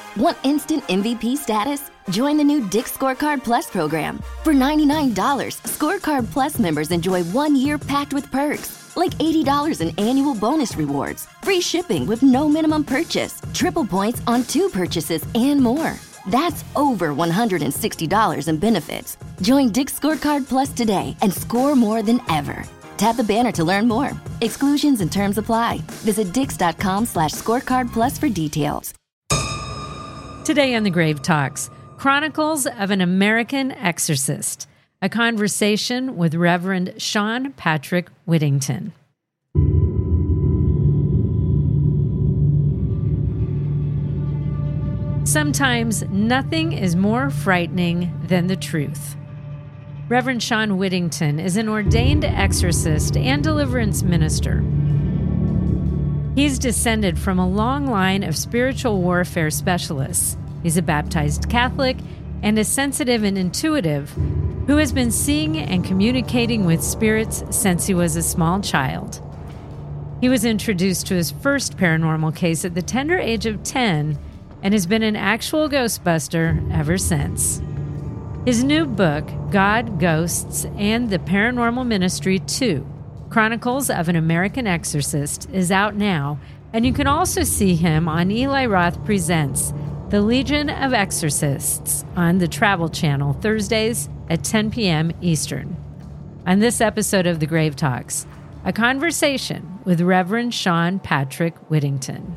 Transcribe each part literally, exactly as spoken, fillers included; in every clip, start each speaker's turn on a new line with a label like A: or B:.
A: Want instant M V P status? Join the new Dick's Scorecard Plus program. For ninety-nine dollars, Scorecard Plus members enjoy one year packed with perks, like eighty dollars in annual bonus rewards, free shipping with no minimum purchase, triple points on two purchases, and more. That's over one hundred sixty dollars in benefits. Join Dick's Scorecard Plus today and score more than ever. Tap the banner to learn more. Exclusions and terms apply. Visit dix.com slash scorecard plus for details.
B: Today on The Grave Talks, Chronicles of an American Exorcist, a conversation with Reverend Sean Patrick Whittington. Sometimes nothing is more frightening than the truth. Reverend Sean Whittington is an ordained exorcist and deliverance minister. He's descended from a long line of spiritual warfare specialists. He's a baptized Catholic and a sensitive and intuitive who has been seeing and communicating with spirits since he was a small child. He was introduced to his first paranormal case at the tender age of ten and has been an actual Ghostbuster ever since. His new book, God, Ghosts, and the Paranormal Ministry two, Chronicles of an American Exorcist, is out now, and you can also see him on Eli Roth Presents, The Legion of Exorcists, on the Travel Channel, Thursdays at ten p.m. Eastern. On this episode of The Grave Talks, a conversation with Reverend Sean Patrick Whittington.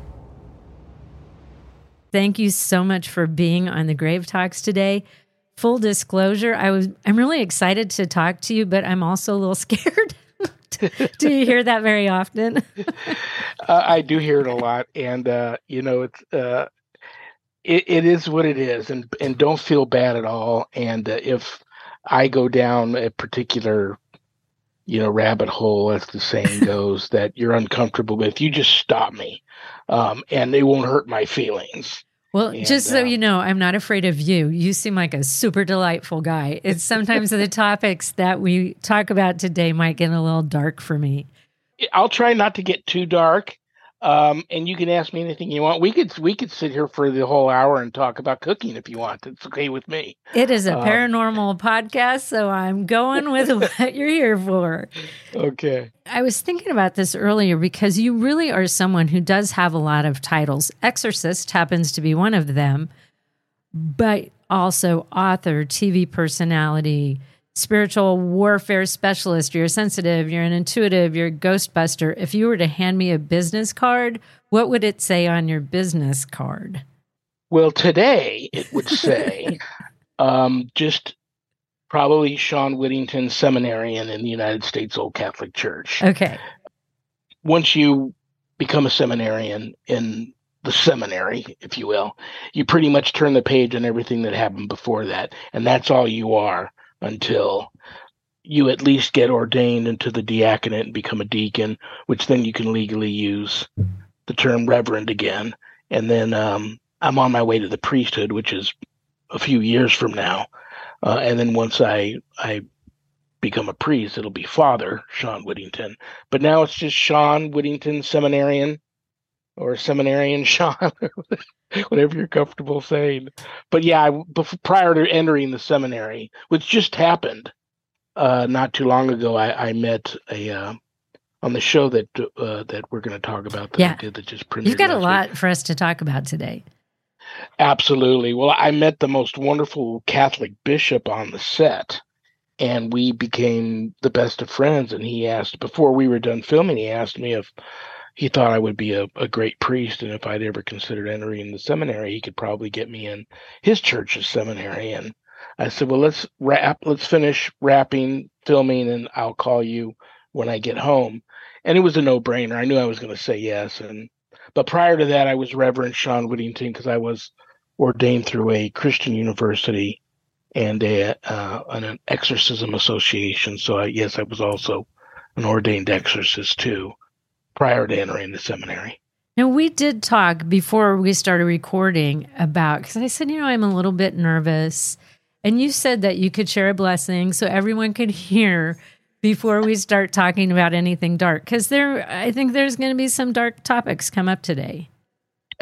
B: Thank you so much for being on The Grave Talks today. Full disclosure, I was I'm really excited to talk to you, but I'm also a little scared. Do you hear that very often?
C: uh, I do hear it a lot, and uh, you know, it's uh, it, it is what it is, and and don't feel bad at all. And uh, if I go down a particular, you know, rabbit hole, as the saying goes, that you're uncomfortable with, you just stop me, um, and it won't hurt my feelings.
B: Well,
C: and,
B: just so
C: uh,
B: you know, I'm not afraid of you. You seem like a super delightful guy. It's sometimes the topics that we talk about today might get a little dark for me.
C: I'll try not to get too dark. Um, and you can ask me anything you want. We could we could sit here for the whole hour and talk about cooking if you want. It's okay with me.
B: It is a
C: um,
B: paranormal podcast, so I'm going with what you're here for.
C: Okay.
B: I was thinking about this earlier because you really are someone who does have a lot of titles. Exorcist happens to be one of them, but also author, T V personality, spiritual warfare specialist. You're sensitive, you're an intuitive, you're a Ghostbuster. If you were to hand me a business card, what would it say on your business card?
C: Well, today it would say um, just probably Sean Whittington, seminarian in the United States Old Catholic Church.
B: Okay.
C: Once you become a seminarian in the seminary, if you will, you pretty much turn the page on everything that happened before that, and that's all you are until you at least get ordained into the diaconate and become a deacon, which then you can legally use the term reverend again. And then um, I'm on my way to the priesthood, which is a few years from now. Uh, and then once I I become a priest, it'll be Father Sean Whittington. But now it's just Sean Whittington, seminarian, or seminarian Sean, whatever you're comfortable saying. But yeah, I, before, prior to entering the seminary, which just happened uh, not too long ago, I, I met a uh, on the show that uh, that we're going to talk about that
B: yeah.
C: I did that just premiered.
B: You've got a lot
C: week.
B: for us to talk about today.
C: Absolutely. Well, I met the most wonderful Catholic bishop on the set, and we became the best of friends. And he asked, before we were done filming, he asked me if he thought I would be a, a great priest, and if I'd ever considered entering the seminary, he could probably get me in his church's seminary. And I said, well, let's wrap, let's finish wrapping, filming, and I'll call you when I get home. And it was a no-brainer. I knew I was going to say yes. And but prior to that, I was Reverend Sean Whittington because I was ordained through a Christian university and a uh, an exorcism association. So I, yes, I was also an ordained exorcist too, prior to entering the seminary.
B: Now, we did talk before we started recording about, because I said, you know, I'm a little bit nervous. And you said that you could share a blessing so everyone could hear before we start talking about anything dark. Because there, I think there's going to be some dark topics come up today.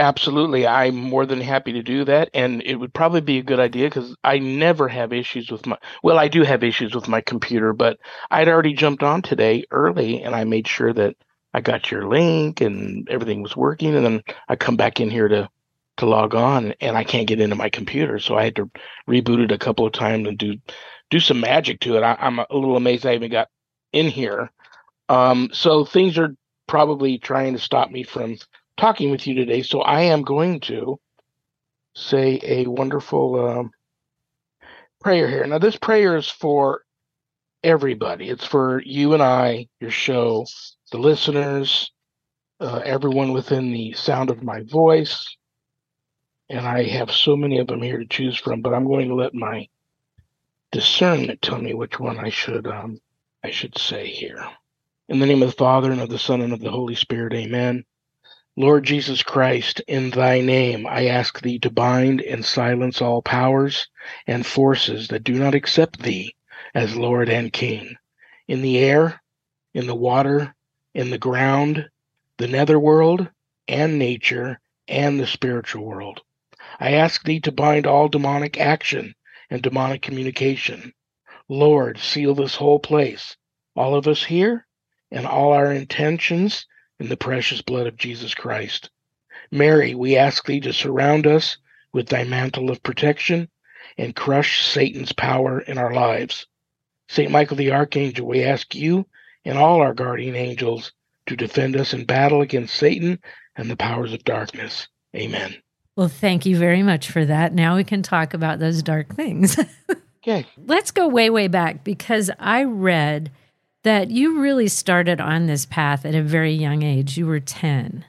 C: Absolutely. I'm more than happy to do that. And it would probably be a good idea because I never have issues with my, well, I do have issues with my computer, but I'd already jumped on today early and I made sure that I got your link and everything was working. And then I come back in here to, to log on and I can't get into my computer. So I had to reboot it a couple of times and do, do some magic to it. I, I'm a little amazed I even got in here. Um, so things are probably trying to stop me from talking with you today. So I am going to say a wonderful um, prayer here. Now, this prayer is for everybody. It's for you and I, your show, the listeners, uh, everyone within the sound of my voice. And I have so many of them here to choose from, but I'm going to let my discernment tell me which one I should um, I should say here. In the name of the Father, and of the Son, and of the Holy Spirit, amen. Lord Jesus Christ, in thy name I ask thee to bind and silence all powers and forces that do not accept thee as Lord and King, in the air, in the water, in the ground, the netherworld, and nature, and the spiritual world. I ask thee to bind all demonic action and demonic communication. Lord, seal this whole place, all of us here, and all our intentions in the precious blood of Jesus Christ. Mary, we ask thee to surround us with thy mantle of protection and crush Satan's power in our lives. Saint Michael the Archangel, we ask you and all our guardian angels to defend us in battle against Satan and the powers of darkness. Amen.
B: Well, thank you very much for that. Now we can talk about those dark things.
C: Okay.
B: Let's go way, way back, because I read that you really started on this path at a very young age. You were ten.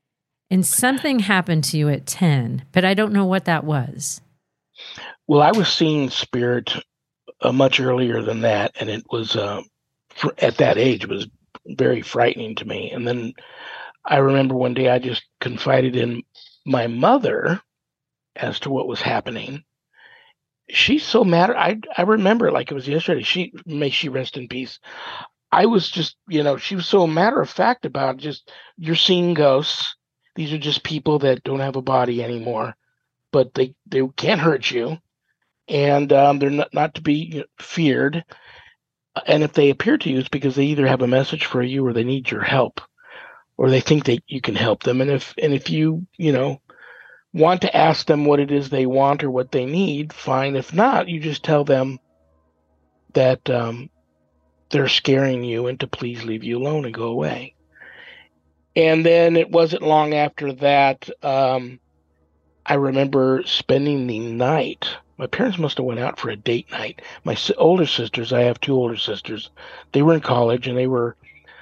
B: And something happened to you at ten, but I don't know what that was.
C: Well, I was seeing spirit uh, much earlier than that, and it was, uh, for, at that age, it was very frightening to me. And then I remember one day I just confided in my mother as to what was happening. She's so mad. I I remember it like it was yesterday. She, may she rest in peace. I was just, you know, she was so matter of fact about just, you're seeing ghosts. These are just people that don't have a body anymore, but they, they can't hurt you. And um, they're not, not to be you know, feared. And if they appear to you, it's because they either have a message for you or they need your help, or they think that you can help them. And if, and if you, you know, want to ask them what it is they want or what they need, fine. If not, you just tell them that um, they're scaring you and to please leave you alone and go away. And then it wasn't long after that, um, I remember spending the night. My parents must have went out for a date night. My older sisters, I have two older sisters, they were in college and they were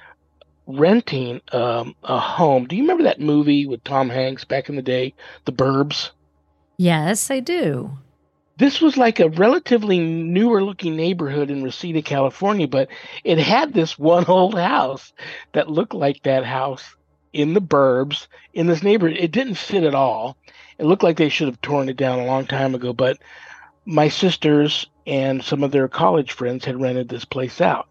C: renting um, a home. Do you remember that movie with Tom Hanks back in the day, The Burbs?
B: Yes, I do.
C: This was like a relatively newer looking neighborhood in Reseda, California, but it had this one old house that looked like that house in The Burbs in this neighborhood. It didn't fit at all. It looked like they should have torn it down a long time ago, but my sisters and some of their college friends had rented this place out.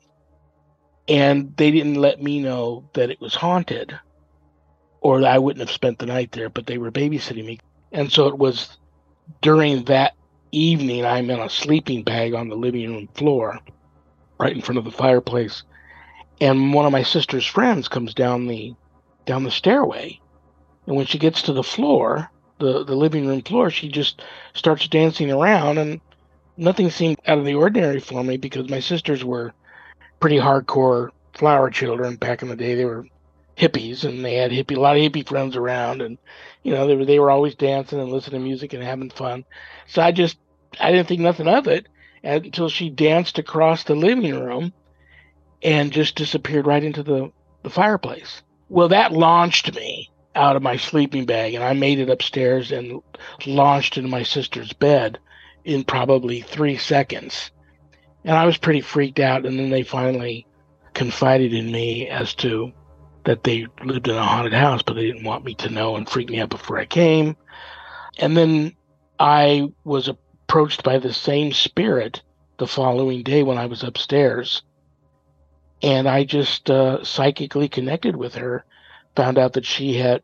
C: And they didn't let me know that it was haunted, or I wouldn't have spent the night there, but they were babysitting me. And so it was during that evening, I'm in a sleeping bag on the living room floor, right in front of the fireplace. And one of my sister's friends comes down the down the stairway. And when she gets to the floor, the, the living room floor, she just starts dancing around, and nothing seemed out of the ordinary for me because my sisters were pretty hardcore flower children back in the day. They were hippies, and they had hippie, a lot of hippie friends around, and you know they were they were always dancing and listening to music and having fun. So I just I didn't think nothing of it until she danced across the living room and just disappeared right into the, the fireplace. Well, that launched me out of my sleeping bag, and I made it upstairs and launched into my sister's bed in probably three seconds. And I was pretty freaked out, and then they finally confided in me as to that they lived in a haunted house, but they didn't want me to know and freak me out before I came. And then I was approached by the same spirit the following day when I was upstairs. And I just uh, psychically connected with her, found out that she had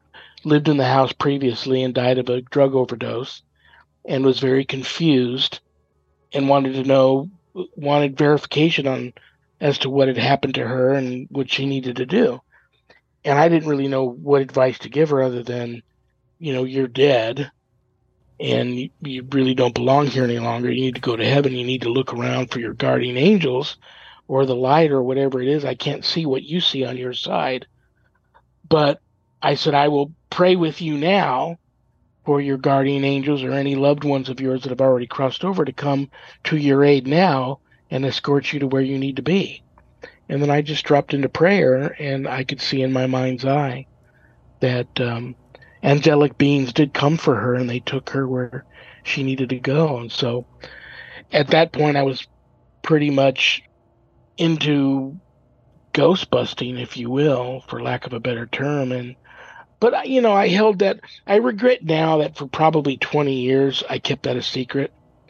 C: lived in the house previously and died of a drug overdose and was very confused and wanted to know, wanted verification on as to what had happened to her and what she needed to do. And I didn't really know what advice to give her other than, you know, you're dead and you, you really don't belong here any longer. You need to go to heaven. You need to look around for your guardian angels or the light or whatever it is. I can't see what you see on your side. But I said, I will pray with you now for your guardian angels or any loved ones of yours that have already crossed over to come to your aid now and escort you to where you need to be. And then I just dropped into prayer, and I could see in my mind's eye that um, angelic beings did come for her, and they took her where she needed to go. And so at that point, I was pretty much into ghost busting, if you will, for lack of a better term. And but, you know, I held that. I regret now that for probably twenty years, I kept that a secret.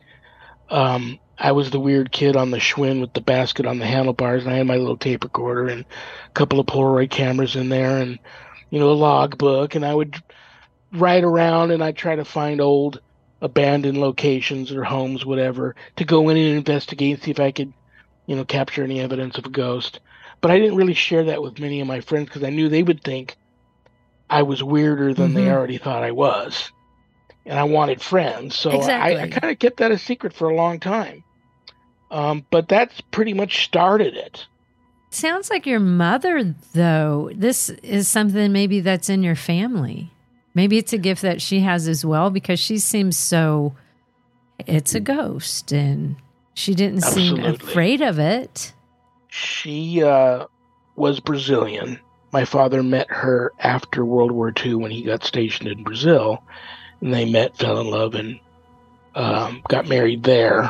C: Um, I was the weird kid on the Schwinn with the basket on the handlebars, and I had my little tape recorder and a couple of Polaroid cameras in there and, you know, a log book. And I would ride around and I'd try to find old abandoned locations or homes, whatever, to go in and investigate and see if I could, you know, capture any evidence of a ghost. But I didn't really share that with many of my friends because I knew they would think I was weirder than mm-hmm. they already thought I was. And I wanted friends. So exactly. I, I kind of kept that a secret for a long time. Um, but that's pretty much started it.
B: Sounds like your mother, though. This is something maybe that's in your family. Maybe it's a gift that she has as well, because she seems so, it's a ghost, and she didn't Absolutely. seem afraid of it.
C: She uh, was Brazilian. My father met her after World War Two when he got stationed in Brazil. And they met, fell in love, and um, got married there.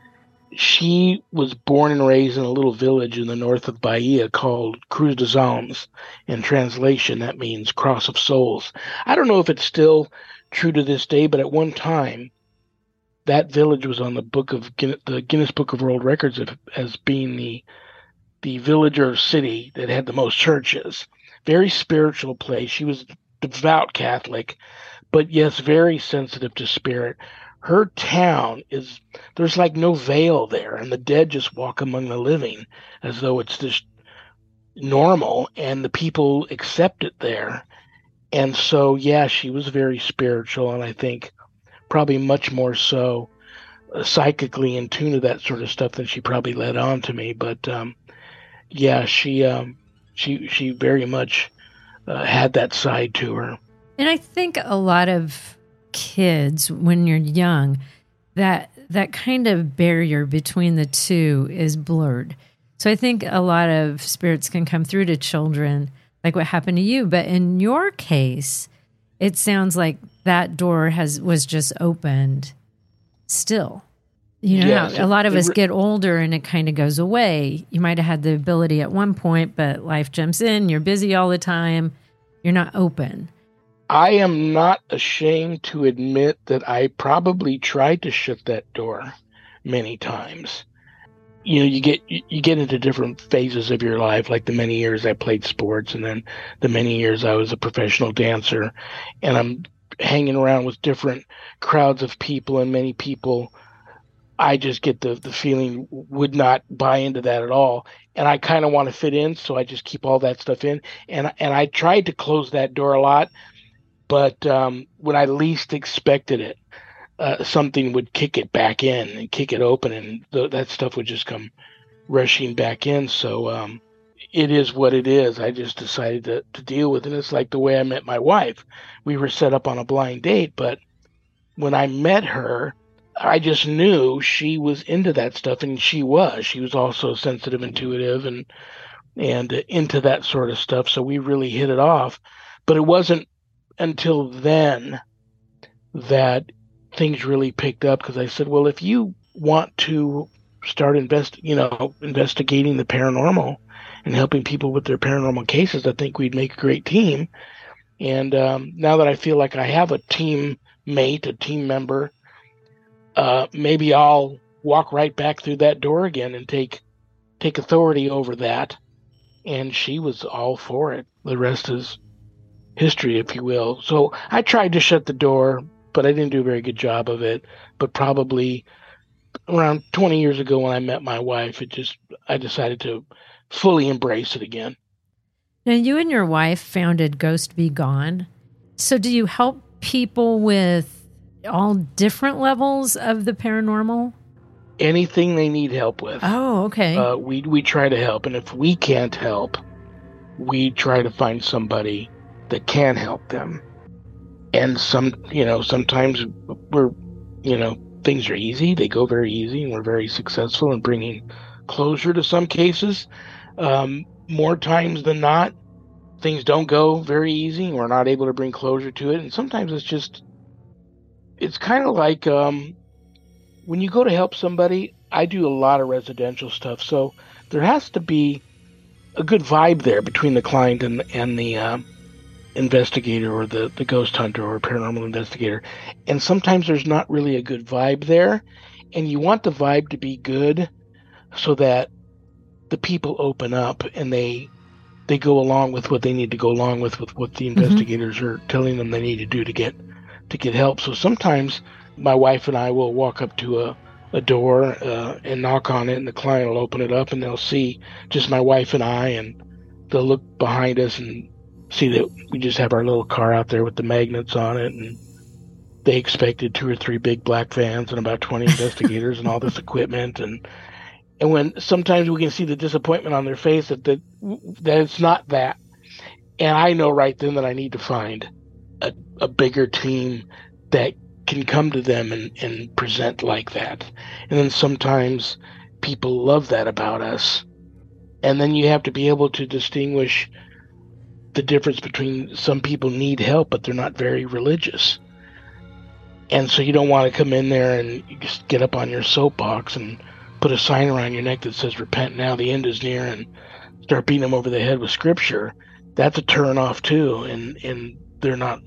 C: She was born and raised in a little village in the north of Bahia called Cruz dos Almas. In translation, that means Cross of Souls. I don't know if it's still true to this day, but at one time, that village was on the book of Guinness, the Guinness Book of World Records of, as being the the village or city that had the most churches. Very spiritual place. She was devout Catholic, but yes, very sensitive to spirit. Her town is, there's like no veil there, and the dead just walk among the living as though it's just normal, and the people accept it there. And so, yeah, she was very spiritual, and I think probably much more so uh, psychically in tune to that sort of stuff than she probably led on to me. But um, yeah, she um, she she very much uh, had that side to her.
B: And I think a lot of kids, when you're young, that that kind of barrier between the two is blurred. So I think a lot of spirits can come through to children, like what happened to you. But in your case, it sounds like that door has was just opened still. You know, yes, a lot of us get older and it kind of goes away. You might have had the ability at one point, but life jumps in. You're busy all the time. You're not open.
C: I am not ashamed to admit that I probably tried to shut that door many times. You know, you get you get into different phases of your life, like the many years I played sports and then the many years I was a professional dancer, and I'm hanging around with different crowds of people, and many people I just get the, the feeling would not buy into that at all. And I kind of want to fit in, so I just keep all that stuff in. And, and I tried to close that door a lot. But um, when I least expected it, uh, something would kick it back in and kick it open, and th- that stuff would just come rushing back in. So um, it is what it is. I just decided to, to deal with it. It's like the way I met my wife. We were set up on a blind date, but when I met her, I just knew she was into that stuff, and she was. She was also sensitive, intuitive, and and uh, into that sort of stuff. So we really hit it off. But it wasn't until then that things really picked up, because I said, well, if you want to start invest, you know, investigating the paranormal and helping people with their paranormal cases, I think we'd make a great team. And um, now that I feel like I have a team mate, a team member, uh, maybe I'll walk right back through that door again and take take authority over that. And she was all for it. The rest is history, if you will. So I tried to shut the door, but I didn't do a very good job of it. But probably around twenty years ago when I met my wife, it just, I decided to fully embrace it again.
B: Now, you and your wife founded Ghost Be Gone. So do you help people with all different levels of the paranormal?
C: Anything they need help with.
B: Oh, okay.
C: Uh, we, we try to help. And if we can't help, we try to find somebody that can help them. And some, you know, sometimes we're, you know, things are easy. They go very easy, and we're very successful in bringing closure to some cases. Um, more times than not, things don't go very easy, and we're not able to bring closure to it. And sometimes it's just, it's kind of like um, when you go to help somebody, I do a lot of residential stuff. So there has to be a good vibe there between the client and, and the um, investigator or the, the ghost hunter or paranormal investigator. And sometimes there's not really a good vibe there. And you want the vibe to be good so that the people open up and they they go along with what they need to go along with, with what the investigators mm-hmm. are telling them they need to do to get to get help. So sometimes my wife and I will walk up to a, a door uh, and knock on it, and the client will open it up, and they'll see just my wife and I, and they'll look behind us and see that we just have our little car out there with the magnets on it, and they expected two or three big black vans and about twenty investigators and all this equipment. And and when sometimes we can see the disappointment on their face that, that that it's not that. And I know right then that I need to find a, a bigger team that can come to them and, and present like that. And then sometimes people love that about us. And then you have to be able to distinguish the difference between some people need help, but they're not very religious. And so you don't want to come in there and you just get up on your soapbox and put a sign around your neck that says, repent now, the end is near, and start beating them over the head with scripture. That's a turn off too. And, and they're not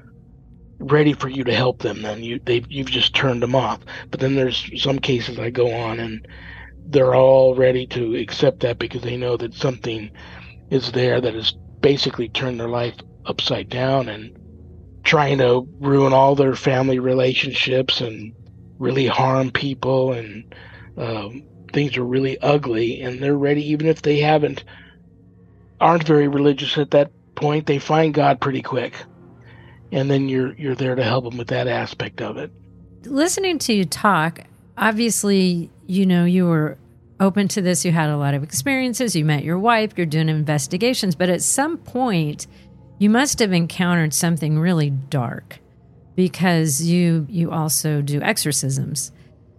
C: ready for you to help them. Then you, they've, you've just turned them off. But then there's some cases I go on and they're all ready to accept that because they know that something is there that has basically turned their life upside down and trying to ruin all their family relationships and really harm people, and um, things are really ugly, and they're ready, even if they haven't, aren't very religious at that point, they find God pretty quick. And then you're you're there to help them with that aspect of it.
B: Listening to you talk, obviously, you know, you were open to this. You had a lot of experiences. You met your wife. You're doing investigations. But at some point, you must have encountered something really dark because you you also do exorcisms.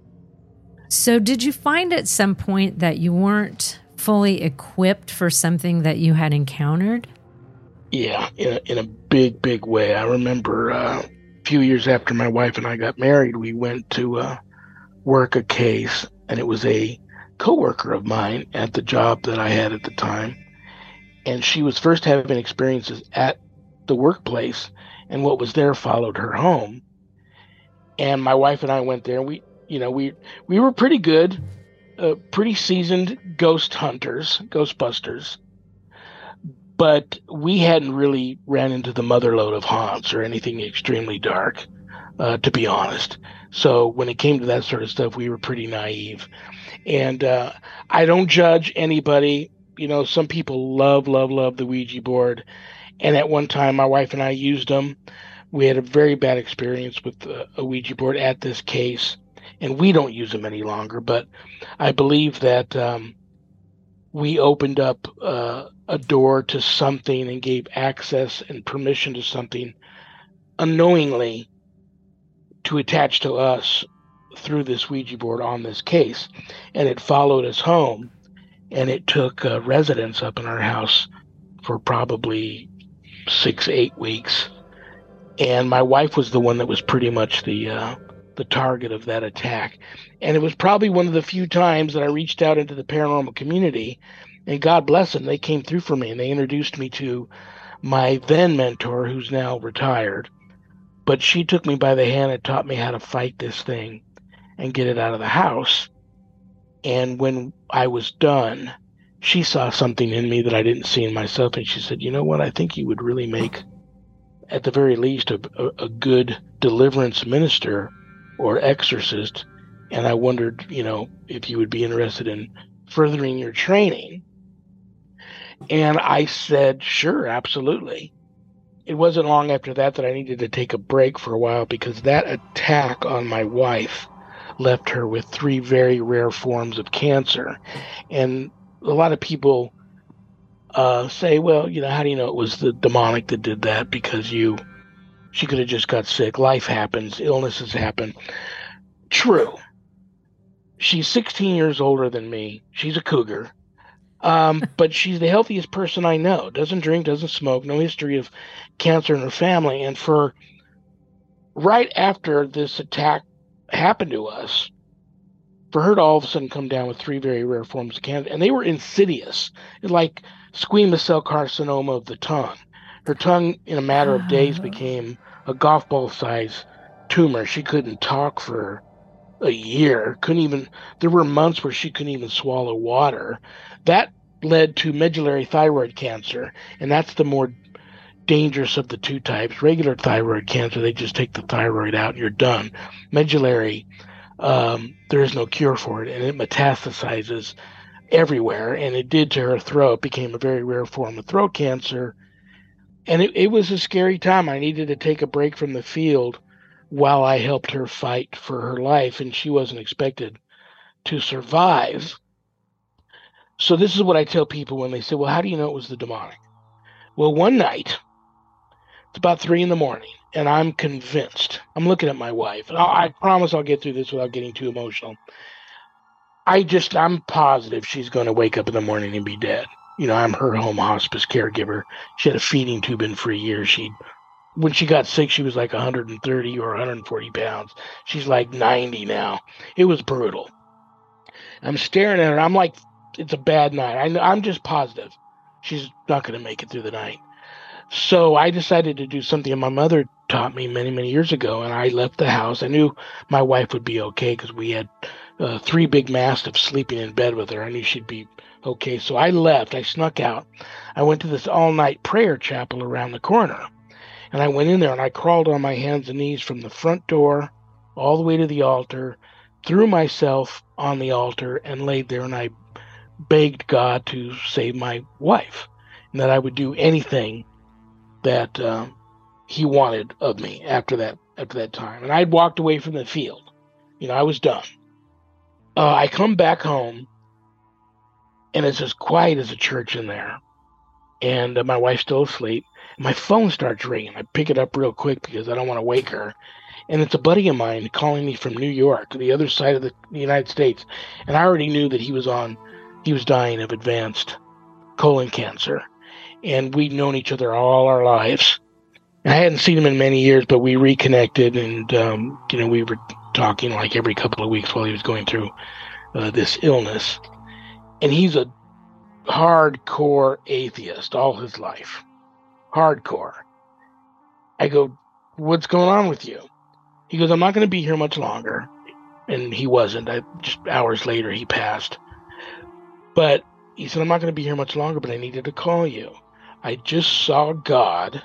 B: So did you find at some point that you weren't fully equipped for something that you had encountered?
C: Yeah, in a, in a big, big way. I remember uh, a few years after my wife and I got married, we went to uh, work a case, and it was a coworker of mine at the job that I had at the time. And she was first having experiences at the workplace, and what was there followed her home. And my wife and I went there, and we, you know, we we were pretty good, uh, pretty seasoned ghost hunters, ghostbusters. But we hadn't really ran into the motherlode of haunts or anything extremely dark, uh, to be honest. So when it came to that sort of stuff, we were pretty naive. And uh, I don't judge anybody. You know, some people love, love, love the Ouija board. And at one time, my wife and I used them. We had a very bad experience with uh, a Ouija board at this case. And we don't use them any longer. But I believe that um, we opened up uh, a door to something and gave access and permission to something unknowingly to attach to us through this Ouija board on this case. And it followed us home. And it took uh, residents up in our house for probably six, eight weeks. And my wife was the one that was pretty much the uh, the target of that attack. And it was probably one of the few times that I reached out into the paranormal community. And God bless them, they came through for me. And they introduced me to my then mentor, who's now retired. But she took me by the hand and taught me how to fight this thing and get it out of the house. And when I was done, she saw something in me that I didn't see in myself. And she said, you know what? I think you would really make at the very least, a, a, a good deliverance minister or exorcist. And I wondered, you know, if you would be interested in furthering your training. And I said, sure, absolutely. It wasn't long after that that I needed to take a break for a while, because that attack on my wife left her with three very rare forms of cancer. And a lot of people uh, say, well, you know, how do you know it was the demonic that did that? Because you, she could have just got sick. Life happens. Illnesses happen. True. She's sixteen years older than me. She's a cougar. Um, but she's the healthiest person I know. Doesn't drink, doesn't smoke, no history of cancer in her family. And for right after this attack happened to us, for her to all of a sudden come down with three very rare forms of cancer, and they were insidious, like squamous cell carcinoma of the tongue. Her tongue, in a matter of days, became a golf ball size tumor. She couldn't talk for a year. Couldn't even. There were months where she couldn't even swallow water. That led to medullary thyroid cancer, and that's the more dangerous of the two types. Regular thyroid cancer, they just take the thyroid out and you're done. Medullary, um, there is no cure for it, and it metastasizes everywhere, and it did to her throat. Became a very rare form of throat cancer, and it, it was a scary time. I needed to take a break from the field while I helped her fight for her life, and she wasn't expected to survive. So this is what I tell people when they say, well, how do you know it was the demonic? Well, one night, it's about three in the morning, and I'm convinced. I'm looking at my wife, and I, I promise I'll get through this without getting too emotional. I just, I'm positive she's going to wake up in the morning and be dead. You know, I'm her home hospice caregiver. She had a feeding tube in for a year. She, when she got sick, she was like one hundred thirty or one hundred forty pounds. She's like ninety now. It was brutal. I'm staring at her. I'm like, it's a bad night. I, I'm just positive she's not going to make it through the night. So I decided to do something my mother taught me many, many years ago, and I left the house. I knew my wife would be okay because we had uh, three big mastiffs sleeping in bed with her. I knew she'd be okay. So I left. I snuck out. I went to this all-night prayer chapel around the corner, and I went in there, and I crawled on my hands and knees from the front door all the way to the altar, threw myself on the altar, and laid there, and I begged God to save my wife, and that I would do anything that uh, he wanted of me after that after that time. And I'd walked away from the field. You know, I was done. Uh, I come back home, and it's as quiet as a church in there. And uh, my wife's still asleep. My phone starts ringing. I pick it up real quick because I don't want to wake her. And it's a buddy of mine calling me from New York, the other side of the United States. And I already knew that he was on He was dying of advanced colon cancer, and we'd known each other all our lives. And I hadn't seen him in many years, but we reconnected, and um, you know, we were talking like every couple of weeks while he was going through uh, this illness. And he's a hardcore atheist all his life, hardcore. I go, "What's going on with you?" He goes, "I'm not going to be here much longer," and he wasn't. I, just hours later, he passed. But he said, "I'm not going to be here much longer, but I needed to call you. I just saw God,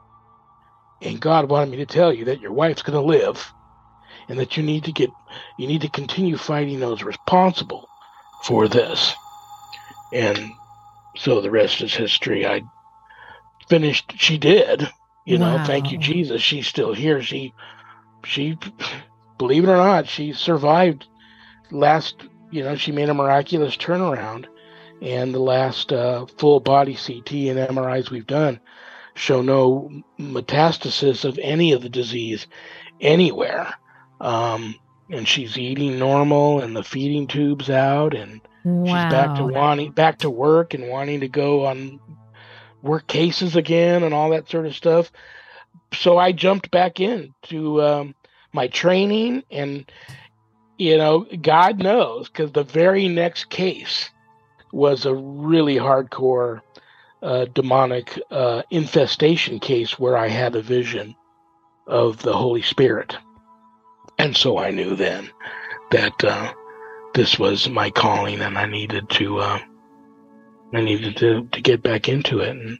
C: and God wanted me to tell you that your wife's going to live, and that you need to get, you need to continue fighting those responsible for this." And so the rest is history. I finished. She did, you know. Wow. Thank you, Jesus. She's still here. She, she, believe it or not, she survived last. You know, she made a miraculous turnaround, and the last uh, full body C T and M R Is we've done show no metastasis of any of the disease anywhere. Um, and she's eating normal, and the feeding tube's out, and wow. She's back to wanting back to work and wanting to go on work cases again and all that sort of stuff. So I jumped back in to um, my training, and you know, God knows, because the very next case was a really hardcore uh, demonic uh, infestation case where I had a vision of the Holy Spirit. And so I knew then that uh, this was my calling, and I needed to uh, I needed to, to get back into it. And,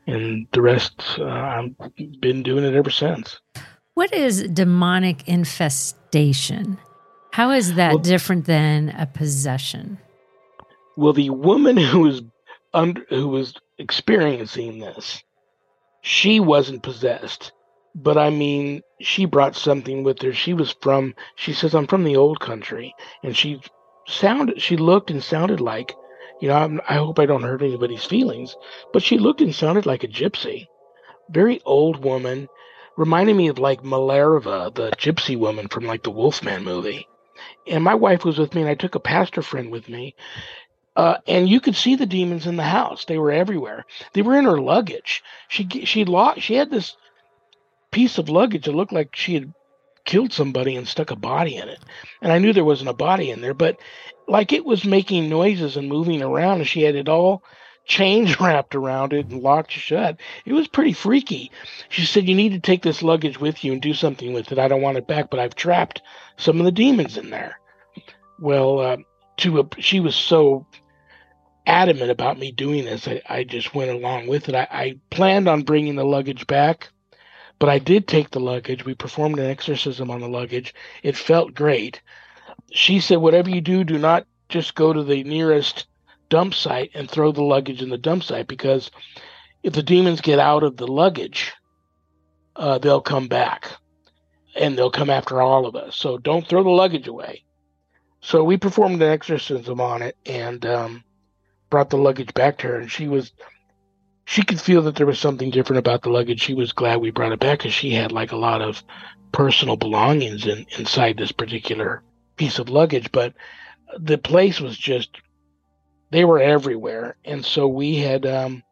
C: and the rest, uh, I've been doing it ever since.
B: What is demonic infestation? How is that well, different than a possession?
C: Well, the woman who was under, who was experiencing this, she wasn't possessed, but I mean, she brought something with her. She was from, she says, I'm from the old country, and she sounded, she looked and sounded like, you know, I'm, I hope I don't hurt anybody's feelings, but she looked and sounded like a gypsy. Very old woman, reminded me of like Malerva, the gypsy woman from like the Wolfman movie. And my wife was with me, and I took a pastor friend with me. Uh, and you could see the demons in the house. They were everywhere. They were in her luggage. She she locked, she had this piece of luggage that looked like she had killed somebody and stuck a body in it. And I knew there wasn't a body in there, but like it was making noises and moving around, and she had it all chains wrapped around it and locked shut. It was pretty freaky. She said, you need to take this luggage with you and do something with it. I don't want it back, but I've trapped some of the demons in there. Well, uh, to a, she was so adamant about me doing this, I, I just went along with it. I, I planned on bringing the luggage back, but I did take the luggage. We performed an exorcism on the luggage. It felt great. She said, whatever you do, do not just go to the nearest dump site and throw the luggage in the dump site, because if the demons get out of the luggage, uh, they'll come back and they'll come after all of us. So don't throw the luggage away. So we performed an exorcism on it and um, brought the luggage back to her, and she was, she could feel that there was something different about the luggage. She was glad we brought it back because she had like a lot of personal belongings in, inside this particular piece of luggage, but the place was just, they were everywhere. And so we had um,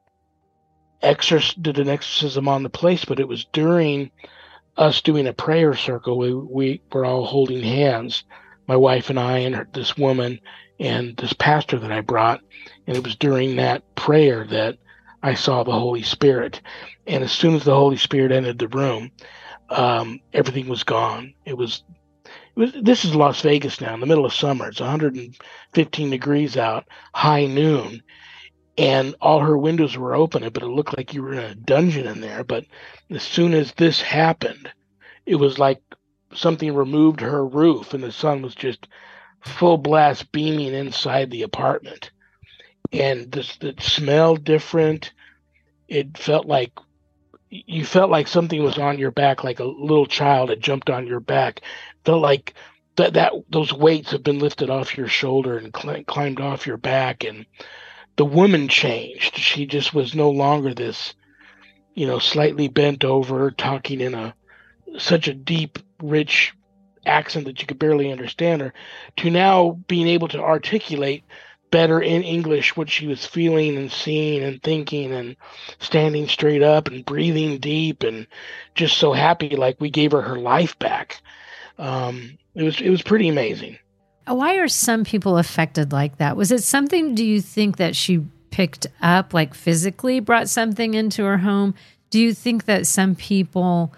C: exorc- did an exorcism on the place, but it was during us doing a prayer circle. We, we were all holding hands, my wife and I and her, this woman and this pastor that I brought. And it was during that prayer that I saw the Holy Spirit. And as soon as the Holy Spirit entered the room, um, everything was gone. It was This is Las Vegas now, in the middle of summer. It's one hundred fifteen degrees out, high noon, and all her windows were open, but it looked like you were in a dungeon in there. But as soon as this happened, it was like something removed her roof, and the sun was just full blast beaming inside the apartment. And this, it smelled different. It felt like you felt like something was on your back, like a little child had jumped on your back. Felt like that that those weights have been lifted off your shoulder and cl- climbed off your back. And the woman changed. She just was no longer this, you know, slightly bent over, talking in a such a deep, rich accent that you could barely understand her, to now being able to articulate better in English what she was feeling and seeing and thinking, and standing straight up and breathing deep, and just so happy, like we gave her her life back. Um, it was it was pretty amazing.
B: Why are some people affected like that? Was it something, do you think, that she picked up, like physically brought something into her home? Do you think that some people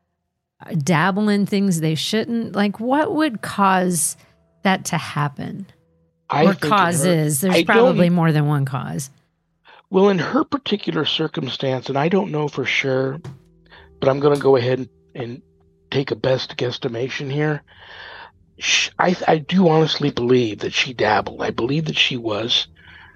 B: dabble in things they shouldn't? Like, what would cause that to happen?
C: I
B: or causes? Her, There's I probably more than one cause.
C: Well, in her particular circumstance, and I don't know for sure, but I'm going to go ahead and, and take a best guesstimation here. She, I, I do honestly believe that she dabbled. I believe that she was,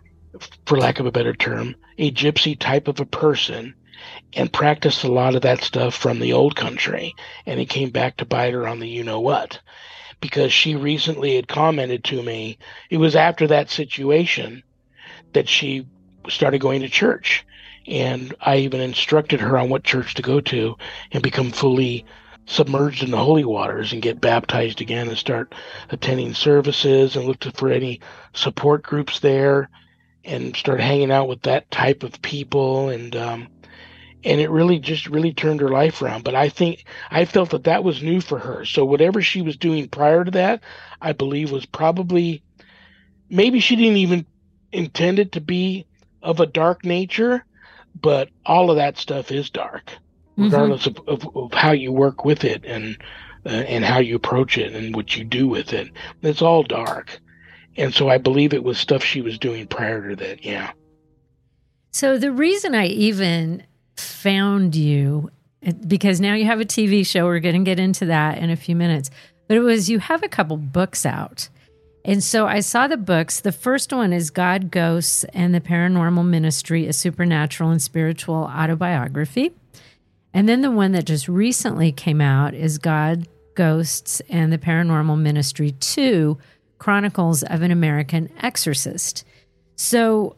C: for lack of a better term, a gypsy type of a person, and practiced a lot of that stuff from the old country, and it came back to bite her on the you-know-what. Because she recently had commented to me, it was after that situation that she started going to church. And I even instructed her on what church to go to and become fully submerged in the holy waters and get baptized again and start attending services, and looked for any support groups there and start hanging out with that type of people. And, um, And it really just really turned her life around. But I think I felt that that was new for her. So whatever she was doing prior to that, I believe was probably, maybe she didn't even intend it to be of a dark nature, but all of that stuff is dark, regardless mm-hmm. of, of, of how you work with it and uh, and how you approach it and what you do with it. It's all dark. And so I believe it was stuff she was doing prior to that, yeah.
B: So the reason I even found you, because now you have a T V show, we're going to get into that in a few minutes, but it was you have a couple books out. And so I saw the books. The first one is God, Ghosts, and the Paranormal Ministry, a supernatural and spiritual autobiography. And then the one that just recently came out is God, Ghosts, and the Paranormal Ministry two, Chronicles of an American Exorcist. So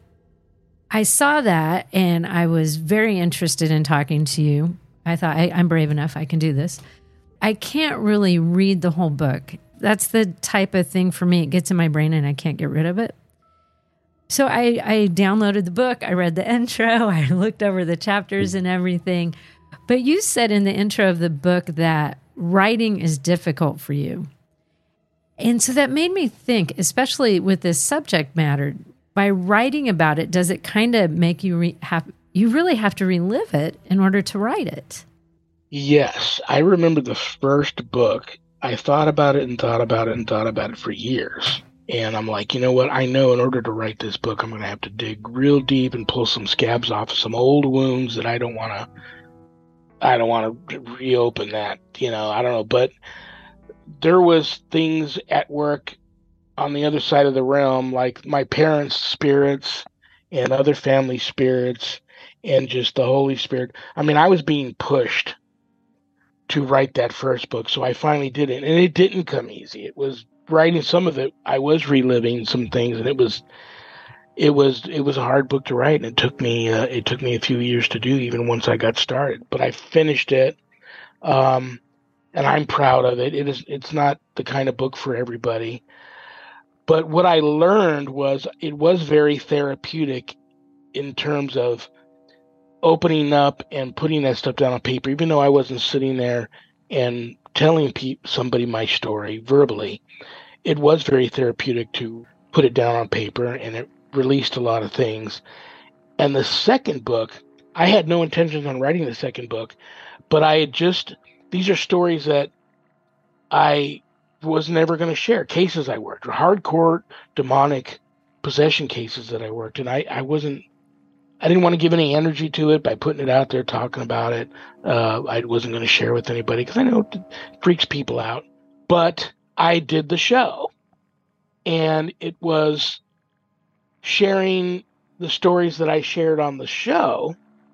B: I saw that and I was very interested in talking to you. I thought, I, I'm brave enough, I can do this. I can't really read the whole book. That's the type of thing for me. It gets in my brain and I can't get rid of it. So I, I downloaded the book. I read the intro. I looked over the chapters and everything. But you said in the intro of the book that writing is difficult for you. And so that made me think, especially with this subject matter, by writing about it, does it kind of make you re- have, you really have to relive it in order to write it?
C: Yes. I remember the first book. I thought about it and thought about it and thought about it for years. And I'm like, you know what? I know in order to write this book, I'm going to have to dig real deep and pull some scabs off some old wounds that I don't want to, I don't want to reopen that, you know, I don't know. But there was things at work on the other side of the realm, like my parents' spirits and other family spirits and just the Holy Spirit. I mean, I was being pushed to write that first book. So I finally did it. And it didn't come easy. It was writing some of it. I was reliving some things, and it was, it was, it was a hard book to write. And it took me, uh, it took me a few years to do, even once I got started, but I finished it. Um, and I'm proud of it. It is, it's not the kind of book for everybody, but what I learned was it was very therapeutic in terms of opening up and putting that stuff down on paper, even though I wasn't sitting there and telling pe- somebody my story verbally. It was very therapeutic to put it down on paper, and it released a lot of things. And the second book, I had no intentions on writing the second book, but I had just, these are stories that I was never going to share, cases I worked, hardcore demonic possession cases that I worked. And I, I wasn't, I didn't want to give any energy to it by putting it out there, talking about it. Uh, I wasn't going to share with anybody because I know it freaks people out. But I did the show, and it was sharing the stories that I shared on the show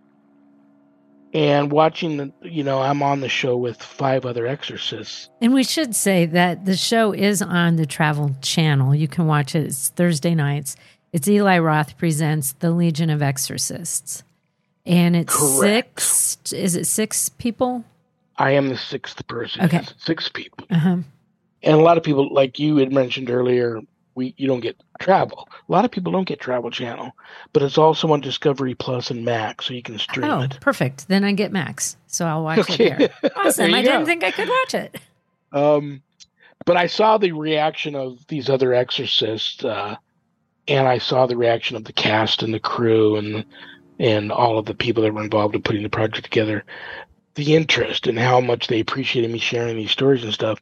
C: and watching the, you know, I'm on the show with five other exorcists.
B: And we should say that the show is on the Travel Channel. You can watch it. It's Thursday nights. It's Eli Roth Presents The Legion of Exorcists. And it's
C: Correct.
B: six, is it six people?
C: I am the sixth person.
B: Okay.
C: Yes, six people.
B: Uh-huh.
C: And a lot of people, like you had mentioned earlier, we you don't get travel. A lot of people don't get Travel Channel, but it's also on Discovery Plus and Max, so you can stream
B: oh,
C: it.
B: Perfect. Then I get Max, so I'll watch
C: Okay.
B: it there. Awesome.
C: There
B: I
C: you
B: didn't
C: go.
B: think I could watch it.
C: Um, but I saw the reaction of these other exorcists, uh, and I saw the reaction of the cast and the crew and and all of the people that were involved in putting the project together. The interest and how much they appreciated me sharing these stories and stuff.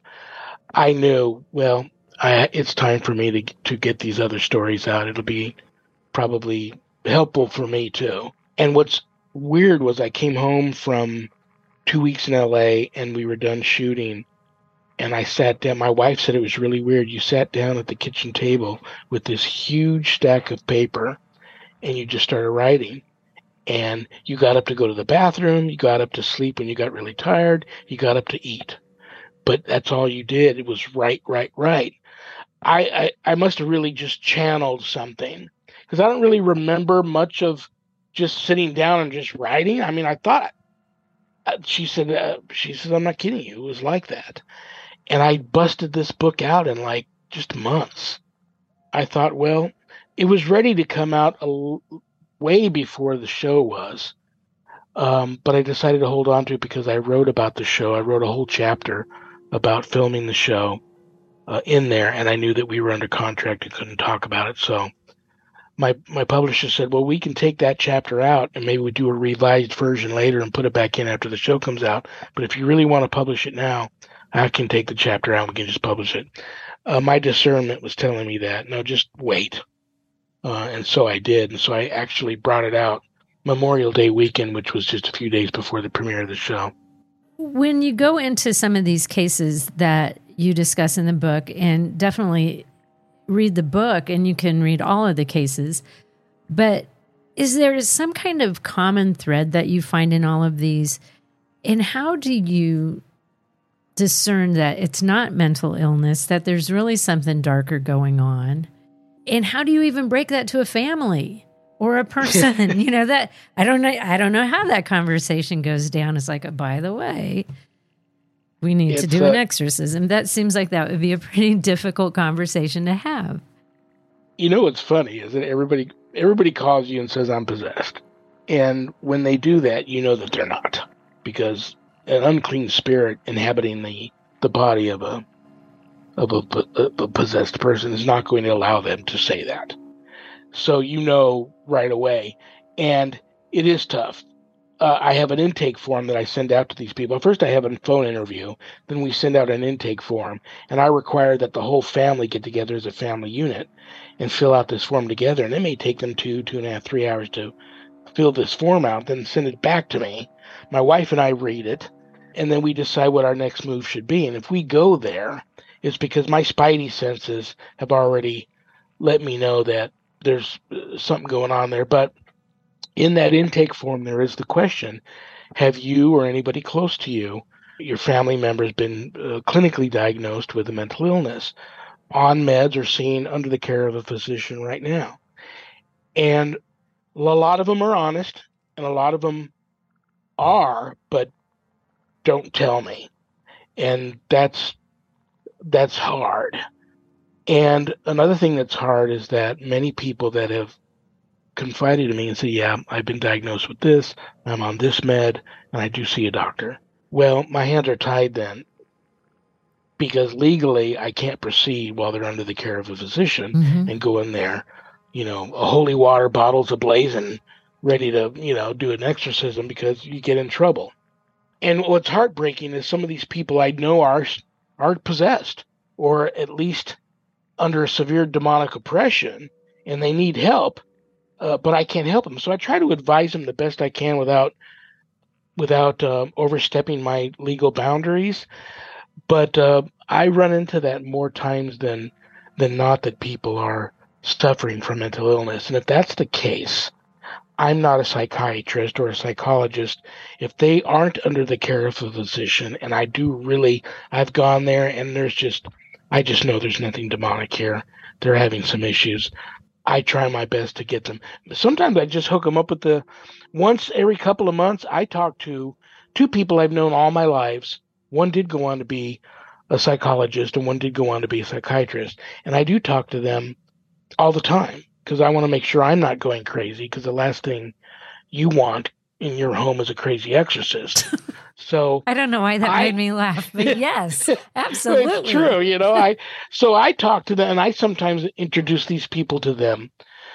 C: I knew, well, I, it's time for me to to get these other stories out. It'll be probably helpful for me too. And what's weird was I came home from two weeks in L A and we were done shooting, and I sat down. My wife said it was really weird. You sat down at the kitchen table with this huge stack of paper, and you just started writing. And you got up to go to the bathroom. You got up to sleep when you got really tired. You got up to eat. But that's all you did. It was write, write, write. I, I, I must have really just channeled something, because I don't really remember much of just sitting down and just writing. I mean, I thought, uh, she said, uh, she said, I'm not kidding you. It was like that. And I busted this book out in like just months. I thought, well, it was ready to come out a, way before the show was. Um, but I decided to hold on to it because I wrote about the show. I wrote a whole chapter about filming the show uh, in there, and I knew that we were under contract and couldn't talk about it. So my my publisher said, well, we can take that chapter out and maybe we do a revised version later and put it back in after the show comes out. But if you really want to publish it now, I can take the chapter out and we can just publish it. Uh, my discernment was telling me that, no, just wait. Uh, and so I did. And so I actually brought it out Memorial Day weekend, which was just a few days before the premiere of the show.
B: When you go into some of these cases that you discuss in the book, and definitely read the book and you can read all of the cases, but is there some kind of common thread that you find in all of these? And how do you discern that it's not mental illness, that there's really something darker going on? And how do you even break that to a family or a person? you know, that I don't know. I don't know how that conversation goes down. It's like, by the way, we need
C: it's
B: to do
C: a,
B: an exorcism. That seems like that would be a pretty difficult conversation to have.
C: You know, what's funny is that everybody, everybody calls you and says, I'm possessed. And when they do that, you know that they're not, because an unclean spirit inhabiting the, the body of a, of a, a, a possessed person is not going to allow them to say that. So you know right away. And it is tough. Uh, I have an intake form that I send out to these people. First, I have a phone interview. Then we send out an intake form. And I require that the whole family get together as a family unit and fill out this form together. And it may take them two, two and a half, three hours to fill this form out, then send it back to me. My wife and I read it, and then we decide what our next move should be. And if we go there, it's because my spidey senses have already let me know that there's something going on there. But in that intake form, there is the question, have you or anybody close to you, your family members, been uh, clinically diagnosed with a mental illness, on meds or seen under the care of a physician right now? And a lot of them are honest, and a lot of them are, but don't tell me. And that's that's hard. And another thing that's hard is that many people that have confided to me and say, yeah, I've been diagnosed with this, I'm on this med, and I do see a doctor. Well, my hands are tied then, because legally I can't proceed while they're under the care of a physician mm-hmm. and go in there, you know, a holy water bottle's ablazing, ready to, you know, do an exorcism, because you get in trouble. And what's heartbreaking is some of these people I know are are possessed, or at least under severe demonic oppression, and they need help, uh, but I can't help them. So I try to advise them the best I can without without uh, overstepping my legal boundaries. But uh, I run into that more times than than not, that people are suffering from mental illness. And if that's the case, I'm not a psychiatrist or a psychologist. If they aren't under the care of a physician, and I do really, I've gone there and there's just, I just know there's nothing demonic here. They're having some issues. I try my best to get them. Sometimes I just hook them up with the, once every couple of months, I talk to two people I've known all my lives. One did go on to be a psychologist and one did go on to be a psychiatrist. And I do talk to them all the time, because I want to make sure I'm not going crazy, because the last thing you want in your home is a crazy exorcist. So
B: I don't know why that I, made me laugh, but yes, absolutely.
C: It's true. You know, I, so I talk to them, and I sometimes introduce these people to them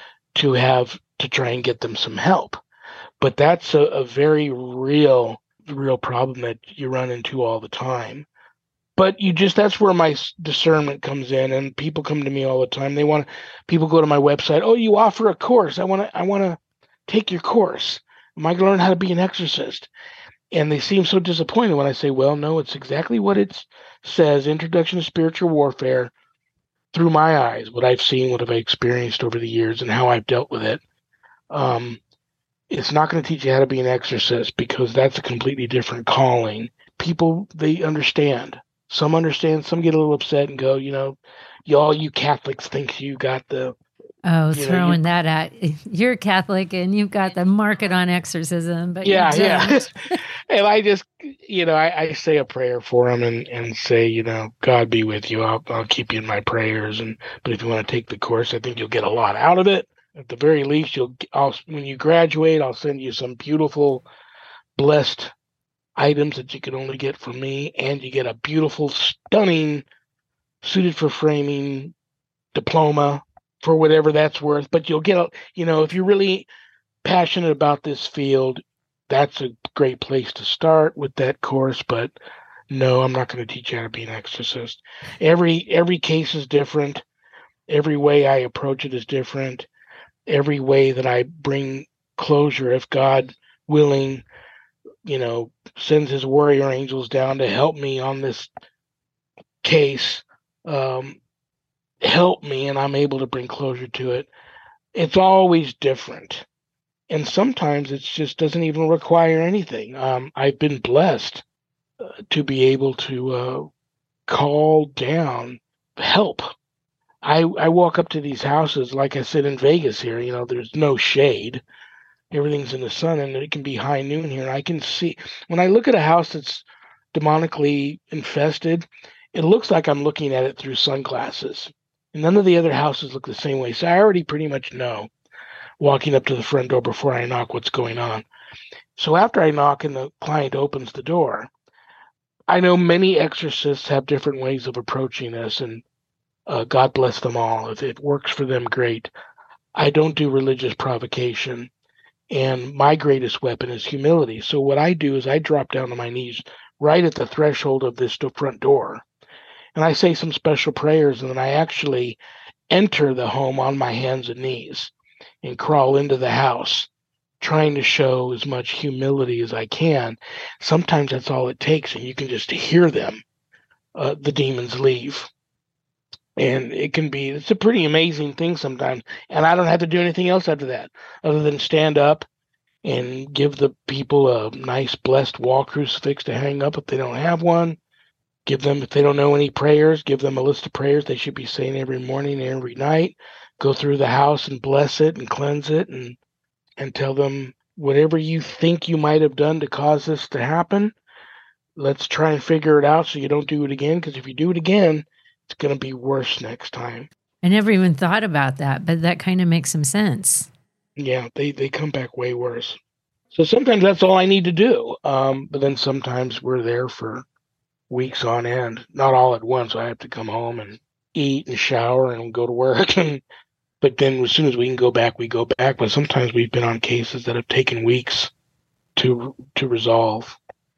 C: to have, to try and get them some help. But that's a, a very real, real problem that you run into all the time. But you just, that's where my discernment comes in, and people come to me all the time. They want, people go to my website. Oh, you offer a course. I want to, I want to take your course. Am I going to learn how to be an exorcist? And they seem so disappointed when I say, well, no, it's exactly what it says. Introduction to Spiritual Warfare, through my eyes, what I've seen, what I've experienced over the years, and how I've dealt with it. Um, it's not going to teach you how to be an exorcist, because that's a completely different calling. People, they understand. Some understand, some get a little upset and go, you know, y'all, you Catholics think you got the...
B: Oh, throwing know, you, that at... You're Catholic and you've got the market on exorcism, but
C: yeah,
B: you
C: yeah. And I just, you know, I, I say a prayer for them and, and say, you know, God be with you. I'll, I'll keep you in my prayers. And But if you want to take the course, I think you'll get a lot out of it. At the very least, you'll, I'll, when you graduate, I'll send you some beautiful, blessed items that you can only get from me, and you get a beautiful, stunning, suited for framing diploma for whatever that's worth. But you'll get a, you know, if you're really passionate about this field, that's a great place to start with that course. But no, I'm not going to teach you how to be an exorcist. Every every case is different. Every way I approach it is different. Every way that I bring closure if God willing, you know, sends his warrior angels down to help me on this case, um, help me, and I'm able to bring closure to it. It's always different. And sometimes it just doesn't even require anything. Um, I've been blessed uh, to be able to uh, call down help. I, I walk up to these houses, like I said, in Vegas here, you know, there's no shade. Everything's in the sun, and it can be high noon here. I can see, when I look at a house that's demonically infested, it looks like I'm looking at it through sunglasses. And none of the other houses look the same way. So I already pretty much know, walking up to the front door before I knock, what's going on. So after I knock and the client opens the door, I know many exorcists have different ways of approaching this, and uh, God bless them all. If it works for them, great. I don't do religious provocation, and my greatest weapon is humility. So what I do is I drop down to my knees right at the threshold of this front door, and I say some special prayers, and then I actually enter the home on my hands and knees and crawl into the house, trying to show as much humility as I can. Sometimes that's all it takes, and you can just hear them, uh, the demons leave. And it can be, it's a pretty amazing thing sometimes. And I don't have to do anything else after that, other than stand up and give the people a nice blessed wall crucifix to hang up if they don't have one. Give them, if they don't know any prayers, give them a list of prayers they should be saying every morning and every night. Go through the house and bless it and cleanse it, and and tell them, whatever you think you might have done to cause this to happen, let's try and figure it out so you don't do it again, because if you do it again, it's going to be worse next time.
B: I never even thought about that, but that kind of makes some sense.
C: Yeah, they, they come back way worse. So sometimes that's all I need to do. Um, but then sometimes we're there for weeks on end, not all at once. I have to come home and eat and shower and go to work. And but then as soon as we can go back, we go back. But sometimes we've been on cases that have taken weeks to to resolve.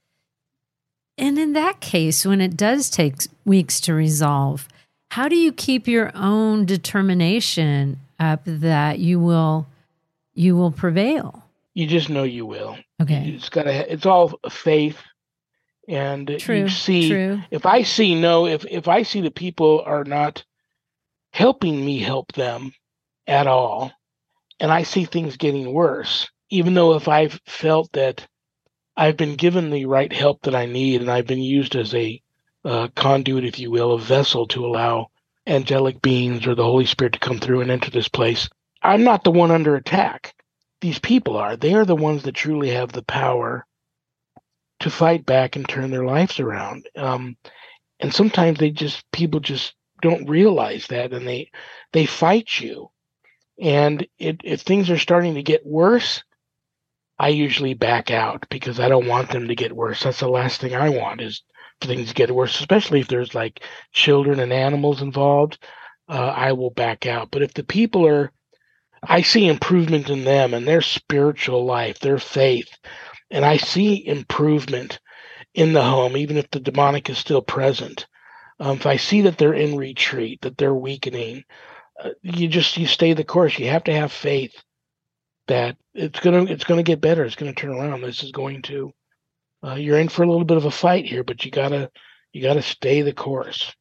B: And in that case, when it does take weeks to resolve, how do you keep your own determination up that you will you will prevail?
C: You just know you will.
B: Okay.
C: It's gotta. It's all faith. And
B: true,
C: you see,
B: true.
C: if I see no, if, if I see the people are not helping me help them at all, and I see things getting worse, even though if I've felt that I've been given the right help that I need, and I've been used as a uh, conduit, if you will, a vessel to allow angelic beings or the Holy Spirit to come through and enter this place, I'm not the one under attack. These people are. They are the ones that truly have the power to fight back and turn their lives around. Um, and sometimes they just, people just don't realize that, and they, they fight you. And it, if things are starting to get worse, I usually back out because I don't want them to get worse. That's the last thing I want, is for things to get worse, especially if there's like children and animals involved. Uh, I will back out. But if the people are, I see improvement in them and their spiritual life, their faith, and I see improvement in the home, even if the demonic is still present. Um, if I see that they're in retreat, that they're weakening, uh, you just, you stay the course. You have to have faith that it's gonna, it's gonna get better. It's gonna turn around. This is going to. Uh, you're in for a little bit of a fight here, but you gotta, you gotta stay the course.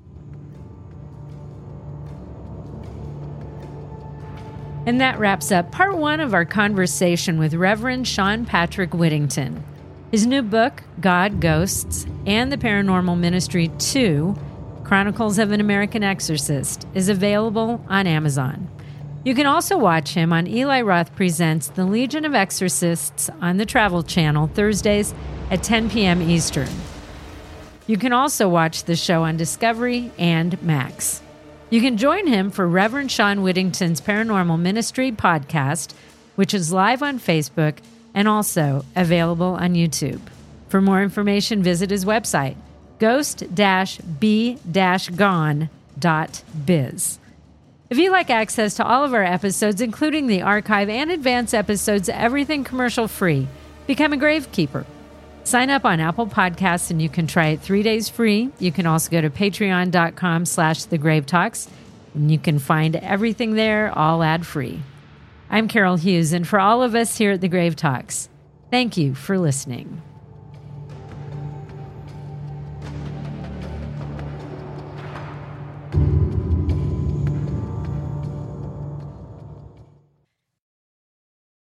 B: And that wraps up part one of our conversation with Reverend Sean Patrick Whittington. His new book, God, Ghosts, and the Paranormal Ministry two, Chronicles of an American Exorcist, is available on Amazon. You can also watch him on Eli Roth Presents The Legion of Exorcists on the Travel Channel Thursdays at ten p.m. Eastern. You can also watch the show on Discovery and Max. You can join him for Reverend Sean Whittington's Paranormal Ministry podcast, which is live on Facebook and also available on YouTube. For more information, visit his website, ghost b gone dot biz. If you'd like access to all of our episodes, including the archive and advanced episodes, everything commercial free, become a Gravekeeper. Sign up on Apple Podcasts and you can try it three days free. You can also go to patreon.com slash the Grave Talks, and you can find everything there all ad free. I'm Carol Hughes, and for all of us here at the Grave Talks, thank you for listening.